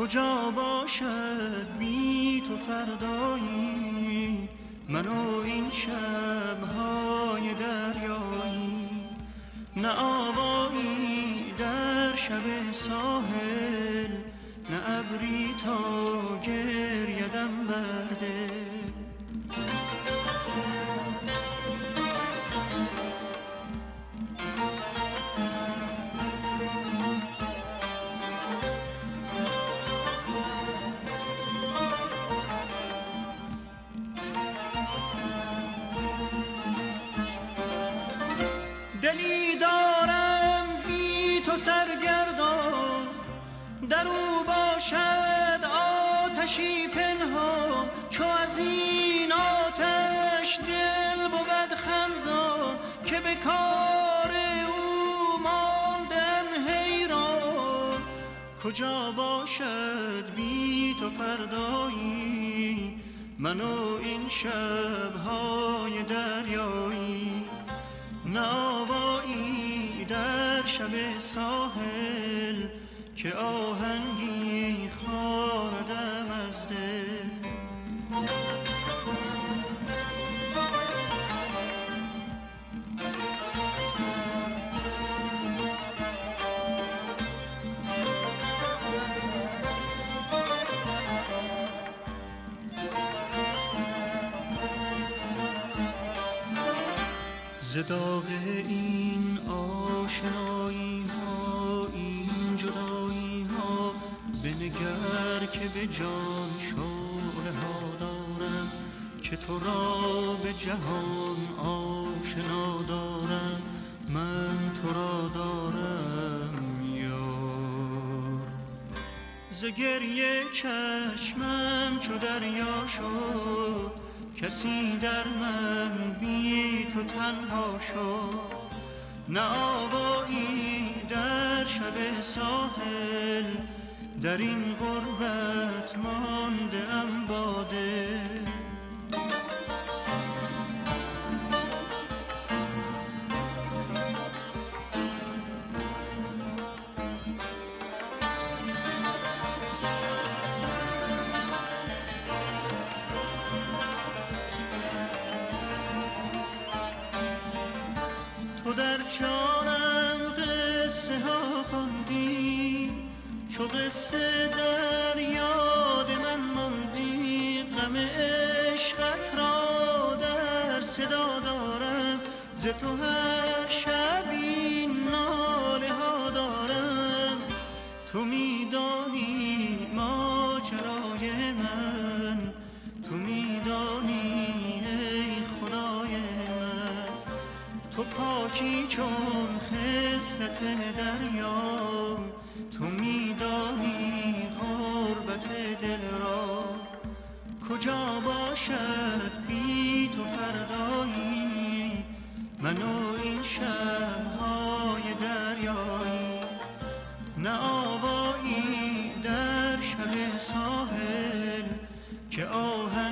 کجا باشد بی تو فردایی، من و این شب‌های دریایی. نه آوایی در شب ساحل، نه ابری تا گریدم بر دل. دلی دارم بی تو سرگردان، در او باشد آتشی پنهان. چو از این آتش دل بود خندان، که به کار او ماندم حیران. کجا باشد بی تو فردایی، من و این شب‌های دریایی. نه آوایی در شب ساحل، که آهنگی خواندم از دل. ز داغ این آشنایی ها، این جدایی ها، بنگر که به جان شعله ها دارم. که تو را به جهان آشنا دارم، من تو را دارم یار. ز گریه چشمم چو دریا شد، کسی در من بی تو تنها شد. نه آوایی در شب ساحل، در این غربت مانده ام با دل. تو در جانم قصه ها خواندی، چو قصه در یاد من ماندی. غم عشقت را در صدا دارم، ز تو هر شب این ناله ها دارم. تو میدانی ماجرای من، تو میدانی ای خدای من. تو پاکی چون خصلت دریا، تو میدانی غربت دل را. کجا باشد بی تو فردایی، من و این شب‌های دریایی. نه آوایی در شب ساحل، که